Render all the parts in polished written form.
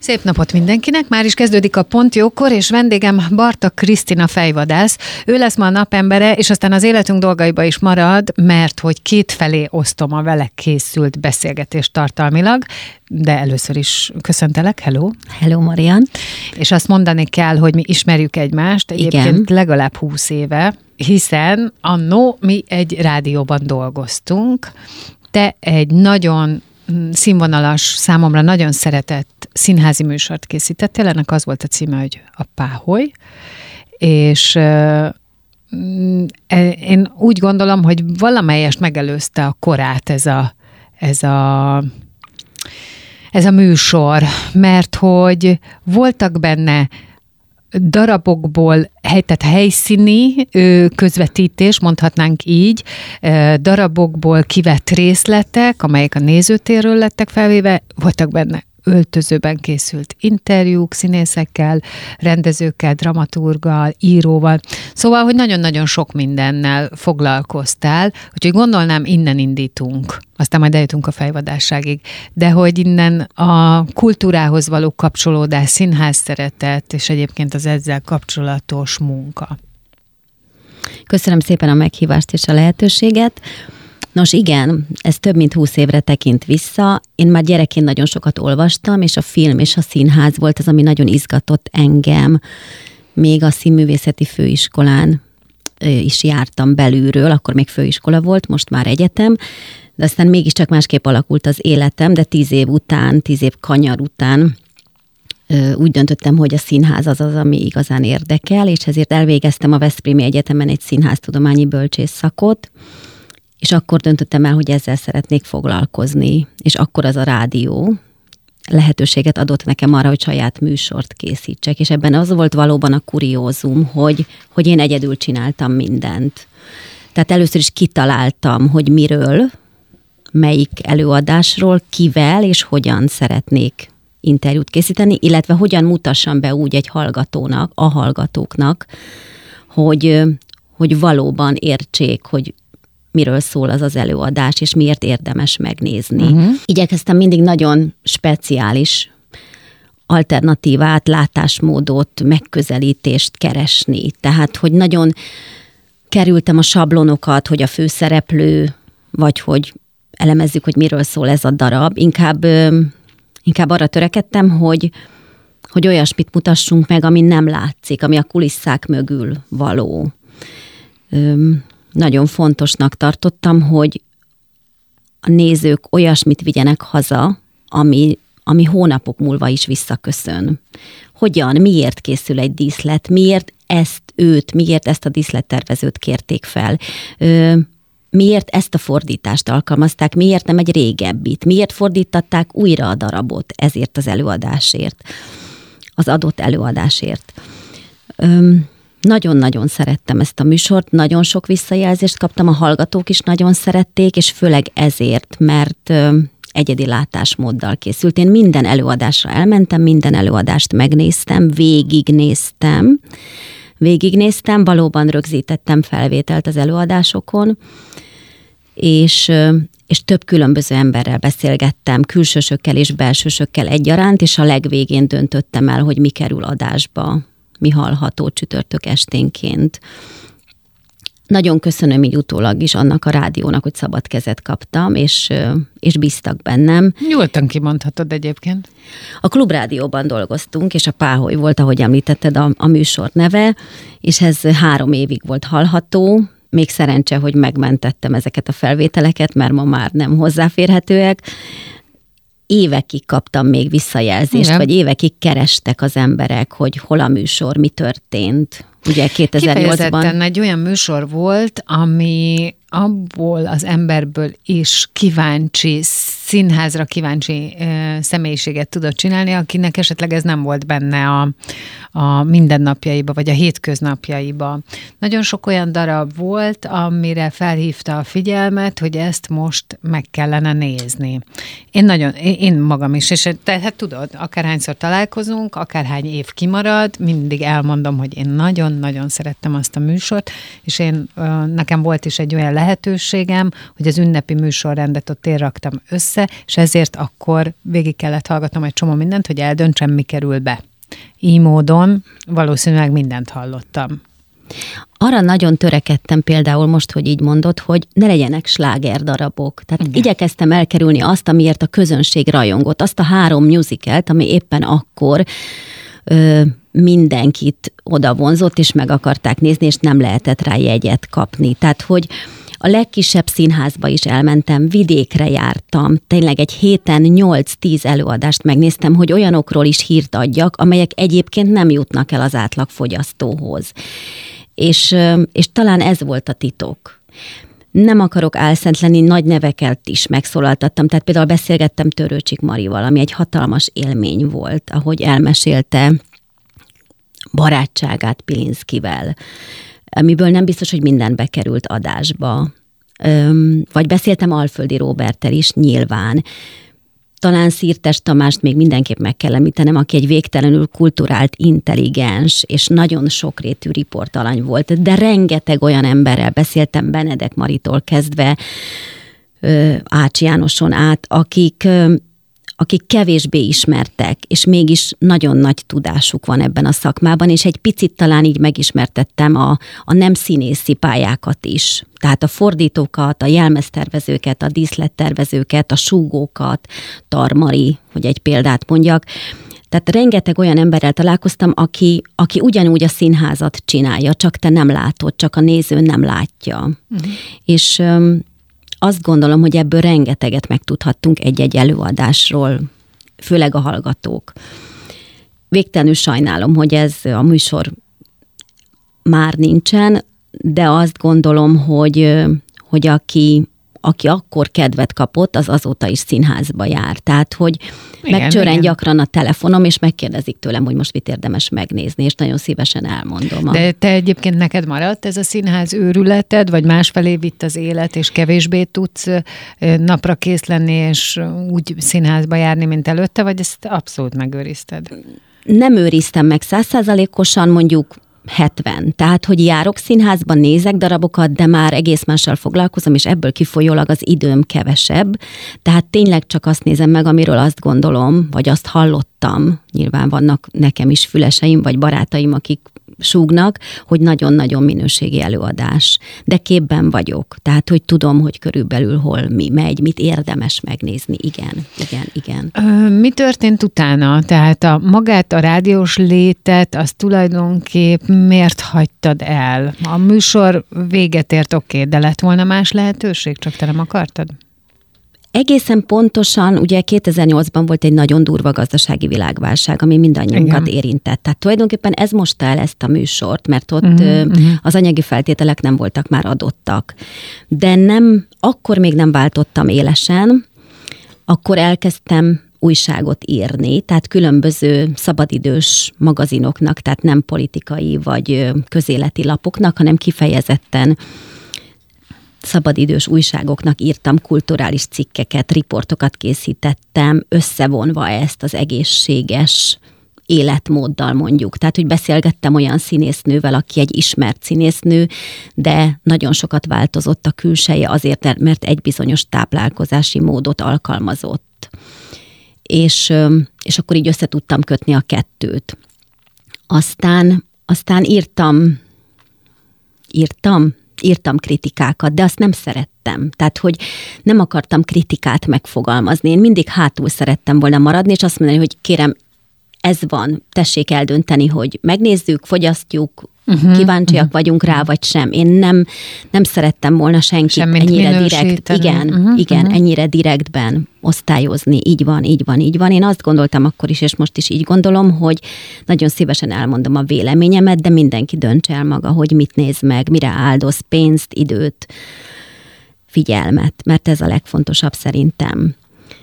Szép napot mindenkinek, már is kezdődik a Pont Jókor, és vendégem Bartak Krisztina fejvadász. Ő lesz ma a napembere, és aztán az életünk dolgaiba is marad, mert hogy kétfelé osztom a vele készült beszélgetést tartalmilag, de először is köszöntelek, hello! Hello, Marian! És azt mondani kell, hogy mi ismerjük egymást, egyébként legalább 20 éve, hiszen annó mi egy rádióban dolgoztunk, te egy nagyon színvonalas, számomra nagyon szeretett színházi műsort készítettél, ennek az volt a címe, hogy a Páholy, és én úgy gondolom, hogy valamelyest megelőzte a korát ez a műsor, mert hogy voltak benne darabokból, tehát helyszíni közvetítés, mondhatnánk így, darabokból kivett részletek, amelyek a nézőtérről lettek felvéve, voltak benne öltözőben készült interjúk színészekkel, rendezőkkel, dramaturggal, íróval. Szóval, hogy nagyon-nagyon sok mindennel foglalkoztál, úgyhogy gondolnám, innen indítunk, aztán majd eljutunk a fejvadásságig, de hogy innen a kultúrához való kapcsolódás, színház szeretet, és egyébként az ezzel kapcsolatos munka. Köszönöm szépen a meghívást és a lehetőséget. Nos igen, ez több mint 20 évre tekint vissza. Én már gyerekként nagyon sokat olvastam, és a film és a színház volt az, ami nagyon izgatott engem. Még a Színművészeti Főiskolán is jártam belülről, akkor még főiskola volt, most már egyetem, de aztán mégiscsak másképp alakult az életem, de 10 év után, 10 év kanyar után úgy döntöttem, hogy a színház az, ami igazán érdekel, és ezért elvégeztem a Veszprémi Egyetemen egy színháztudományi bölcsész szakot, és akkor döntöttem el, hogy ezzel szeretnék foglalkozni, és akkor az a rádió lehetőséget adott nekem arra, hogy saját műsort készítsek, és ebben az volt valóban a kuriózum, hogy én egyedül csináltam mindent. Tehát először is kitaláltam, hogy miről, melyik előadásról, kivel és hogyan szeretnék interjút készíteni, illetve hogyan mutassam be úgy egy hallgatónak, a hallgatóknak, hogy valóban értsék, hogy miről szól az az előadás, és miért érdemes megnézni. Igyekeztem mindig nagyon speciális alternatívát, látásmódot, megközelítést keresni. Tehát, hogy nagyon kerültem a sablonokat, hogy a főszereplő, vagy hogy elemezzük, hogy miről szól ez a darab. Inkább arra törekedtem, hogy olyasmit mutassunk meg, ami nem látszik, ami a kulisszák mögül való. Nagyon fontosnak tartottam, hogy a nézők olyasmit vigyenek haza, ami hónapok múlva is visszaköszön. Hogyan, miért készül egy díszlet, miért ezt a díszlettervezőt kérték fel, miért ezt a fordítást alkalmazták, miért nem egy régebbit, miért fordítatták újra a darabot ezért az előadásért, az adott előadásért. Nagyon-nagyon szerettem ezt a műsort, nagyon sok visszajelzést kaptam, a hallgatók is nagyon szerették, és főleg ezért, mert egyedi látásmóddal készült. Én minden előadásra elmentem, minden előadást megnéztem, végignéztem, valóban rögzítettem felvételt az előadásokon, és több különböző emberrel beszélgettem, külsősökkel és belsősökkel egyaránt, és a legvégén döntöttem el, hogy mi kerül adásba, mi hallható csütörtök esténként. Nagyon köszönöm így utólag is annak a rádiónak, hogy szabad kezet kaptam, és bíztak bennem. Nyugodtan kimondhatod egyébként. A Klubrádióban dolgoztunk, és a Páholy volt, ahogy említetted, a műsor neve, és ez 3 évig volt hallható. Még szerencse, hogy megmentettem ezeket a felvételeket, mert ma már nem hozzáférhetőek. Évekig kaptam még visszajelzést, igen, vagy évekig kerestek az emberek, hogy hol a műsor, mi történt. Ugye 2008-ban. Kifejezetten egy olyan műsor volt, ami abból az emberből is kíváncsi, színházra kíváncsi személyiséget tudott csinálni, akinek esetleg ez nem volt benne a mindennapjaiba, vagy a hétköznapjaiba. Nagyon sok olyan darab volt, amire felhívta a figyelmet, hogy ezt most meg kellene nézni. Én magam is, és tehát tudod, akárhányszor találkozunk, akárhány év kimarad, mindig elmondom, hogy én nagyon nagyon szerettem azt a műsort, és nekem volt is egy olyan lehetőségem, hogy az ünnepi műsorrendet ott én raktam össze, és ezért akkor végig kellett hallgatnom egy csomó mindent, hogy eldöntsem, mi kerül be. Így módon valószínűleg mindent hallottam. Arra nagyon törekedtem például most, hogy így mondod, hogy ne legyenek slágerdarabok. Tehát igyekeztem elkerülni azt, amiért a közönség rajongott, azt a 3 musicalt, ami éppen akkor mindenkit oda vonzott, és meg akarták nézni, és nem lehetett rá jegyet kapni. Tehát, hogy a legkisebb színházba is elmentem, vidékre jártam, tényleg egy héten 8-10 előadást megnéztem, hogy olyanokról is hírt adjak, amelyek egyébként nem jutnak el az átlagfogyasztóhoz. És talán ez volt a titok. Nem akarok álszent lenni, nagy neveket is megszólaltattam, tehát például beszélgettem Törőcsik Marival, ami egy hatalmas élmény volt, ahogy elmesélte barátságát Pilinszkivel, amiből nem biztos, hogy minden bekerült adásba. Vagy beszéltem Alföldi Róberttel is, nyilván. Talán Szirtes Tamást még mindenképp meg kell említenem, aki egy végtelenül kulturált, intelligens és nagyon sokrétű riportalany volt, de rengeteg olyan emberrel beszéltem, Benedek Maritól kezdve Ács Jánoson át, akik kevésbé ismertek, és mégis nagyon nagy tudásuk van ebben a szakmában, és egy picit talán így megismertettem a nem színészi pályákat is. Tehát a fordítókat, a jelmeztervezőket, a díszlettervezőket, a súgókat, Tarmari, hogy egy példát mondjak. Tehát rengeteg olyan emberrel találkoztam, aki ugyanúgy a színházat csinálja, csak te nem látod, csak a néző nem látja. És azt gondolom, hogy ebből rengeteget megtudhattunk egy-egy előadásról, főleg a hallgatók. Végtelenül sajnálom, hogy ez a műsor már nincsen, de azt gondolom, hogy aki akkor kedvet kapott, az azóta is színházba jár. Tehát, hogy megcsörren gyakran a telefonom, és megkérdezik tőlem, hogy most mit érdemes megnézni, és nagyon szívesen elmondom. De te egyébként neked maradt ez a színház őrületed, vagy másfelé vitt az élet, és kevésbé tudsz napra kész lenni, és úgy színházba járni, mint előtte, vagy ezt abszolút megőrizted? Nem őriztem meg 100%-osan, mondjuk 70. Tehát, hogy járok színházban, nézek darabokat, de már egész mással foglalkozom, és ebből kifolyólag az időm kevesebb. Tehát tényleg csak azt nézem meg, amiről azt gondolom, vagy azt hallottam. Nyilván vannak nekem is füleseim, vagy barátaim, akik súgnak, hogy nagyon-nagyon minőségi előadás. De képben vagyok. Tehát, hogy tudom, hogy körülbelül hol mi megy, mit érdemes megnézni. Igen. Mi történt utána? Tehát magát a rádiós létet, az tulajdonképp miért hagytad el? A műsor véget ért, oké, de lett volna más lehetőség, csak te nem akartad? Egészen pontosan, ugye 2008-ban volt egy nagyon durva gazdasági világválság, ami mindannyiunkat érintett. Tehát tulajdonképpen ez mosta el ezt a műsort, mert ott az anyagi feltételek nem voltak már adottak. De akkor még nem váltottam élesen, akkor elkezdtem újságot írni, tehát különböző szabadidős magazinoknak, tehát nem politikai vagy közéleti lapoknak, hanem kifejezetten szabadidős újságoknak írtam kulturális cikkeket, riportokat készítettem, összevonva ezt az egészséges életmóddal mondjuk. Tehát, hogy beszélgettem olyan színésznővel, aki egy ismert színésznő, de nagyon sokat változott a külseje azért, mert egy bizonyos táplálkozási módot alkalmazott. És akkor így össze tudtam kötni a kettőt. Aztán írtam kritikákat, de azt nem szerettem. Tehát, hogy nem akartam kritikát megfogalmazni. Én mindig hátul szerettem volna maradni, és azt mondani, hogy kérem, ez van, tessék eldönteni, hogy megnézzük, fogyasztjuk, kíváncsiak vagyunk rá, vagy sem. Én nem szerettem volna senkit ennyire direkt, ennyire direktben osztályozni. Így van. Én azt gondoltam akkor is, és most is így gondolom, hogy nagyon szívesen elmondom a véleményemet, de mindenki döntse el maga, hogy mit néz meg, mire áldoz pénzt, időt, figyelmet, mert ez a legfontosabb szerintem.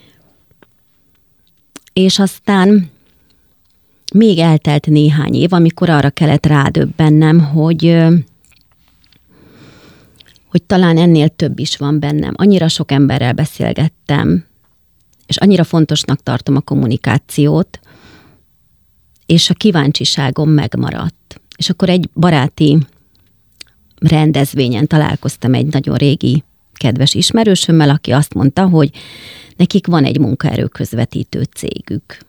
És aztán még eltelt néhány év, amikor arra kellett rádöbbennem, hogy talán ennél több is van bennem. Annyira sok emberrel beszélgettem, és annyira fontosnak tartom a kommunikációt, és a kíváncsiságom megmaradt. És akkor egy baráti rendezvényen találkoztam egy nagyon régi kedves ismerősömmel, aki azt mondta, hogy nekik van egy munkaerőközvetítő cégük.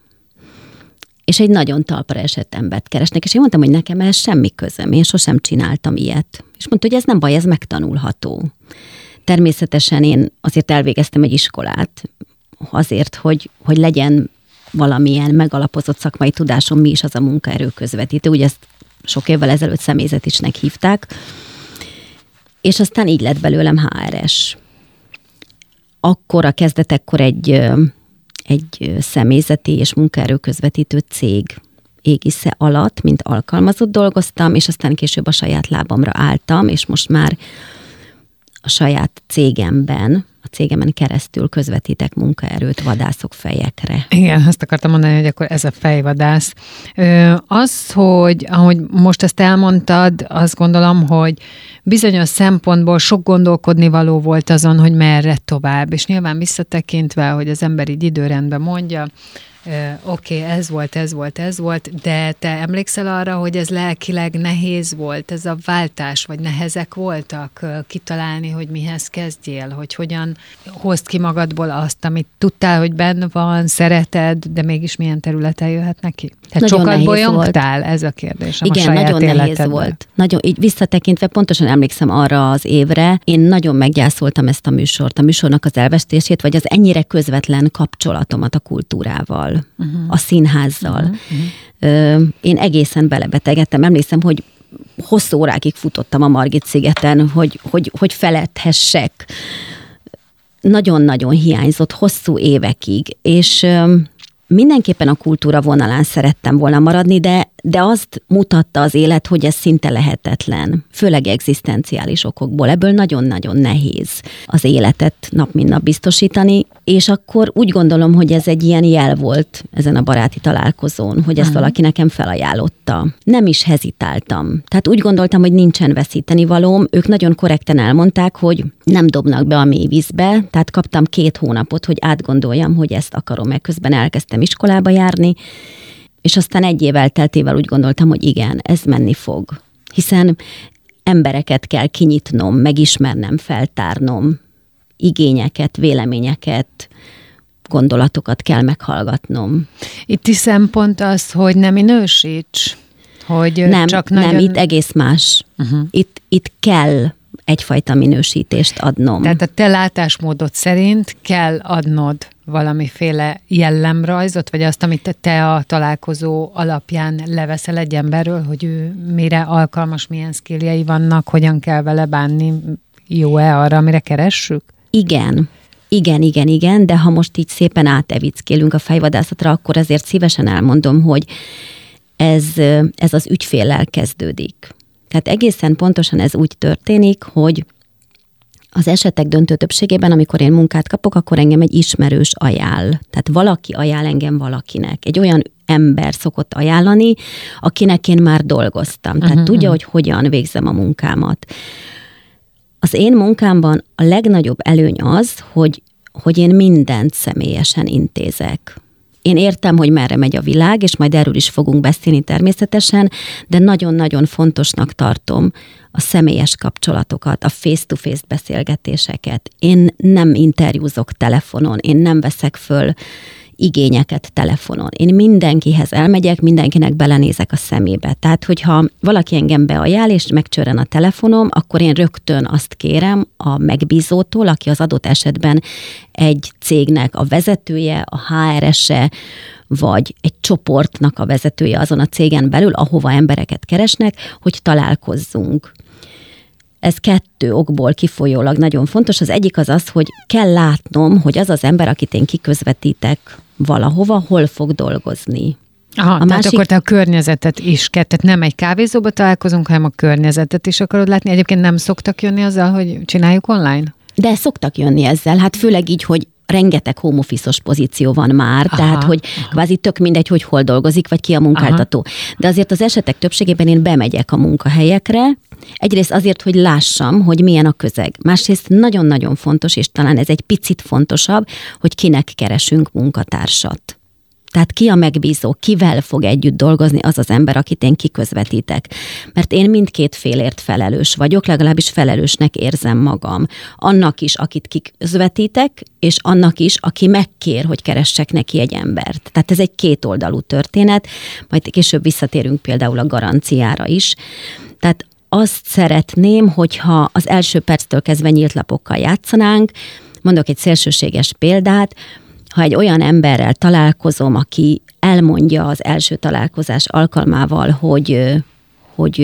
És egy nagyon talpra esett embert keresnek, és én mondtam, hogy nekem ehhez semmi közöm, én sosem csináltam ilyet. És mondta, hogy ez nem baj, ez megtanulható. Természetesen én azért elvégeztem egy iskolát, azért, hogy legyen valamilyen megalapozott szakmai tudásom, mi is az a munkaerőközvetítő. Ugye ezt sok évvel ezelőtt személyzetisnek hívták, és aztán így lett belőlem HR-es. Akkor a kezdetekkor egy személyzeti és munkaerőközvetítő cég égisze alatt, mint alkalmazott dolgoztam, és aztán később a saját lábamra álltam, és most már a saját cégemen keresztül közvetítek munkaerőt, vadászok fejekre. Igen, azt akartam mondani, hogy akkor ez a fejvadász. Az, hogy ahogy most ezt elmondtad, azt gondolom, hogy bizonyos szempontból sok gondolkodni való volt azon, hogy merre tovább. És nyilván visszatekintve, hogy az ember így időrendben mondja, oké, ez volt, de te emlékszel arra, hogy ez lelkileg nehéz volt, ez a váltás, vagy nehezek voltak kitalálni, hogy mihez kezdjél, hogy hogyan hozd ki magadból azt, amit tudtál, hogy benne van, szereted, de mégis milyen területen jöhet neki? Tehát nagyon sokat bolyongtál, ez a kérdés. Igen, nagyon nehéz volt. Nagyon, így visszatekintve pontosan emlékszem arra az évre, én nagyon meggyászoltam ezt a műsort, a műsornak az elvesztését, vagy az ennyire közvetlen kapcsolatomat a kultúrával, a színházzal. Én egészen belebetegedtem. Emlékszem, hogy hosszú órákig futottam a Margit-szigeten, hogy feledhessek. Nagyon-nagyon hiányzott hosszú évekig, és mindenképpen a kultúra vonalán szerettem volna maradni, de azt mutatta az élet, hogy ez szinte lehetetlen, főleg egzisztenciális okokból. Ebből nagyon-nagyon nehéz az életet nap mint nap biztosítani, és akkor úgy gondolom, hogy ez egy ilyen jel volt ezen a baráti találkozón, hogy ezt valaki nekem felajánlotta. Nem is hezitáltam. Tehát úgy gondoltam, hogy nincsen veszítenivalóm. Ők nagyon korrekten elmondták, hogy nem dobnak be a mélyvízbe, tehát kaptam 2 hónapot, hogy átgondoljam, hogy ezt akarom-e. Közben elkezdtem iskolába járni, és aztán 1 év elteltével úgy gondoltam, hogy igen, ez menni fog. Hiszen embereket kell kinyitnom, megismernem, feltárnom, igényeket, véleményeket, gondolatokat kell meghallgatnom. Itt is szempont az, hogy nem minősíts? Hogy nem, csak nagyon... nem, itt egész más. Itt kell egyfajta minősítést adnom. Tehát a te látásmódod szerint kell adnod valamiféle jellemrajzot, vagy azt, amit te a találkozó alapján leveszel egy emberről, hogy ő mire alkalmas, milyen skilljei vannak, hogyan kell vele bánni, jó-e arra, amire keressük? Igen, de ha most így szépen átevickélünk a fejvadászatra, akkor azért szívesen elmondom, hogy ez az ügyféllel kezdődik. Tehát egészen pontosan ez úgy történik, hogy az esetek döntő többségében, amikor én munkát kapok, akkor engem egy ismerős ajánl. Tehát valaki ajánl engem valakinek. Egy olyan ember szokott ajánlani, akinek én már dolgoztam. Tehát tudja, hogy hogyan végzem a munkámat. Az én munkámban a legnagyobb előny az, hogy én mindent személyesen intézek. Én értem, hogy merre megy a világ, és majd erről is fogunk beszélni természetesen, de nagyon-nagyon fontosnak tartom a személyes kapcsolatokat, a face-to-face beszélgetéseket. Én nem interjúzok telefonon, én nem veszek föl igényeket telefonon. Én mindenkihez elmegyek, mindenkinek belenézek a szemébe. Tehát, hogyha valaki engem beajánl, és megcsörren a telefonom, akkor én rögtön azt kérem a megbízótól, aki az adott esetben egy cégnek a vezetője, a HR-ese, vagy egy csoportnak a vezetője azon a cégen belül, ahova embereket keresnek, hogy találkozzunk. Ez 2 okból kifolyólag nagyon fontos. Az egyik az, hogy kell látnom, hogy az az ember, akit én kiközvetítek valahova, hol fog dolgozni. Aha, tehát akkor te a környezetet is kell, tehát nem egy kávézóba találkozunk, hanem a környezetet is akarod látni. Egyébként nem szoktak jönni azzal, hogy csináljuk online? De szoktak jönni ezzel, hát főleg így, hogy rengeteg home office-os pozíció van már, tehát hogy kvázi tök mindegy, hogy hol dolgozik, vagy ki a munkáltató. De azért az esetek többségében én bemegyek a munkahelyekre, egyrészt azért, hogy lássam, hogy milyen a közeg. Másrészt nagyon-nagyon fontos, és talán ez egy picit fontosabb, hogy kinek keresünk munkatársat. Tehát ki a megbízó, kivel fog együtt dolgozni az az ember, akit én kiközvetítek. Mert én mindkét félért felelős vagyok, legalábbis felelősnek érzem magam. Annak is, akit kiközvetítek, és annak is, aki megkér, hogy keressek neki egy embert. Tehát ez egy kétoldalú történet, majd később visszatérünk például a garanciára is. Tehát azt szeretném, hogyha az első perctől kezdve nyílt lapokkal játszanánk. Mondok egy szélsőséges példát, ha egy olyan emberrel találkozom, aki elmondja az első találkozás alkalmával, hogy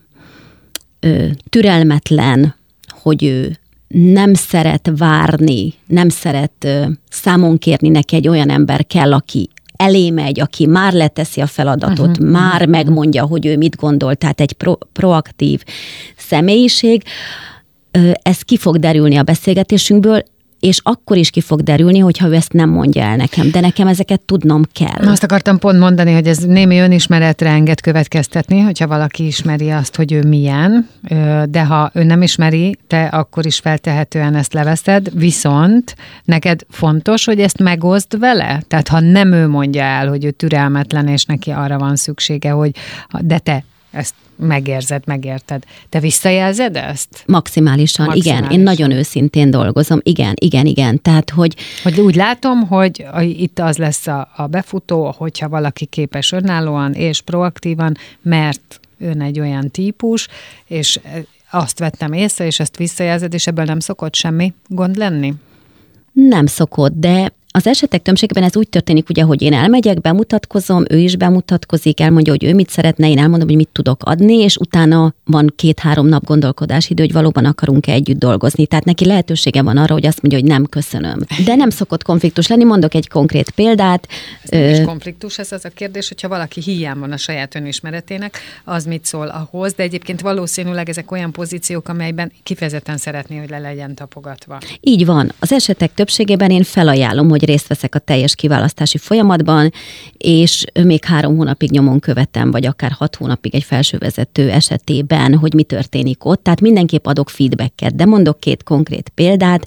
türelmetlen, hogy ő nem szeret várni, nem szeret számon kérni, neki egy olyan ember kell, aki elé megy, aki már leteszi a feladatot, már megmondja, hogy ő mit gondol, tehát egy proaktív személyiség, ez ki fog derülni a beszélgetésünkből, és akkor is ki fog derülni, hogyha ő ezt nem mondja el nekem, de nekem ezeket tudnom kell. Azt akartam pont mondani, hogy ez némi önismeretre enged következtetni, hogyha valaki ismeri azt, hogy ő milyen, de ha ő nem ismeri, te akkor is feltehetően ezt leveszed, viszont neked fontos, hogy ezt megoszd vele? Tehát ha nem ő mondja el, hogy ő türelmetlen, és neki arra van szüksége, hogy de te ezt megérted. Te visszajelzed ezt? Maximálisan, igen. Én nagyon őszintén dolgozom. Igen. Tehát, hogy úgy látom, hogy itt az lesz a befutó, hogyha valaki képes önállóan és proaktívan, mert ön egy olyan típus, és azt vettem észre, és ezt visszajelzed, és ebből nem szokott semmi gond lenni? Nem szokott, de az esetek többségében ez úgy történik, ugye, hogy én elmegyek, bemutatkozom, ő is bemutatkozik, elmondja, hogy ő mit szeretne, én elmondom, hogy mit tudok adni, és utána van 2-3 nap gondolkodási idő, hogy valóban akarunk-e együtt dolgozni. Tehát neki lehetősége van arra, hogy azt mondja, hogy nem köszönöm. De nem szokott konfliktus lenni, mondok egy konkrét példát. Ez nem is konfliktus, ez az a kérdés, hogyha valaki hiány van a saját önismeretének, az mit szól ahhoz, de egyébként valószínűleg ezek olyan pozíciók, amelyben kifejezetten szeretné, hogy le legyen tapogatva. Így van. Az esetek többségében én felajánlom, hogy részt veszek a teljes kiválasztási folyamatban, és még 3 hónapig nyomon követem, vagy akár 6 hónapig egy felsővezető esetében, hogy mi történik ott. Tehát mindenképp adok feedbacket, de mondok 2 konkrét példát.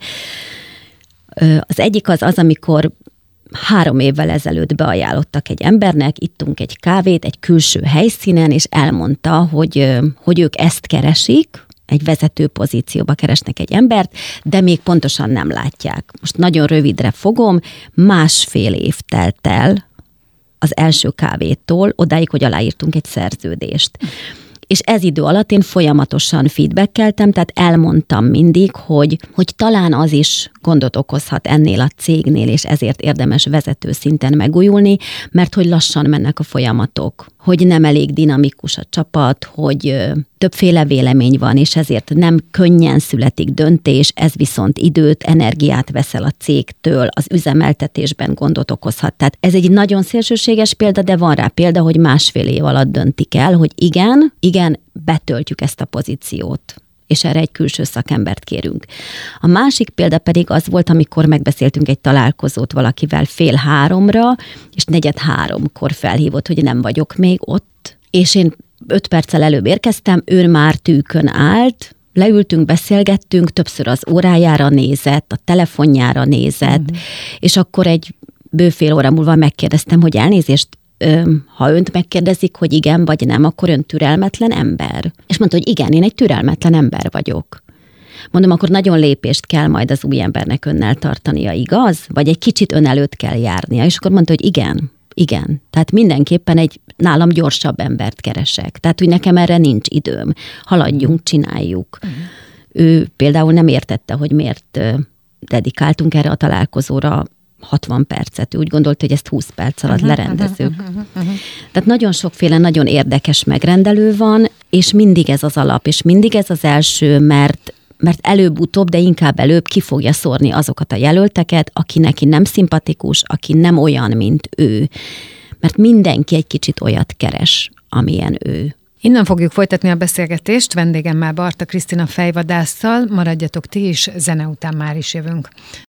Az egyik az, amikor 3 évvel ezelőtt beajánlottak egy embernek, ittunk egy kávét egy külső helyszínen, és elmondta, hogy ők ezt keresik, egy vezető pozícióba keresnek egy embert, de még pontosan nem látják. Most nagyon rövidre fogom, 1,5 év telt el az első kávétól, odáig, hogy aláírtunk egy szerződést. És ez idő alatt én folyamatosan feedbackeltem, tehát elmondtam mindig, hogy talán az is gondot okozhat ennél a cégnél, és ezért érdemes vezető szinten megújulni, mert hogy lassan mennek a folyamatok, hogy nem elég dinamikus a csapat, hogy többféle vélemény van, és ezért nem könnyen születik döntés, ez viszont időt, energiát veszel a cégtől, az üzemeltetésben gondot okozhat. Tehát ez egy nagyon szélsőséges példa, de van rá példa, hogy 1,5 év alatt döntik el, hogy igen, betöltjük ezt a pozíciót, és erre egy külső szakembert kérünk. A másik példa pedig az volt, amikor megbeszéltünk egy találkozót valakivel 2:30, és 2:45 felhívott, hogy nem vagyok még ott, és én 5 perccel előbb érkeztem, ő már tűkön állt, leültünk, beszélgettünk, többször az órájára nézett, a telefonjára nézett, és akkor egy bő fél óra múlva megkérdeztem, hogy elnézést, ha önt megkérdezik, hogy igen vagy nem, akkor ön türelmetlen ember? És mondta, hogy igen, én egy türelmetlen ember vagyok. Mondom, akkor nagyon lépést kell majd az új embernek önnel tartania, igaz? Vagy egy kicsit ön előtt kell járnia? És akkor mondta, hogy igen. Tehát mindenképpen egy nálam gyorsabb embert keresek. Tehát, hogy nekem erre nincs időm. Haladjunk, csináljuk. Ő például nem értette, hogy miért dedikáltunk erre a találkozóra 60 percet. Ő úgy gondolta, hogy ezt 20 perc alatt lerendezők. Tehát nagyon sokféle, nagyon érdekes megrendelő van, és mindig ez az alap, és mindig ez az első, mert előbb-utóbb, de inkább előbb ki fogja szórni azokat a jelölteket, aki neki nem szimpatikus, aki nem olyan, mint ő. Mert mindenki egy kicsit olyat keres, amilyen ő. Innen fogjuk folytatni a beszélgetést, vendégemmel Barta Krisztina fejvadásszal, maradjatok ti is, zene után már is jövünk.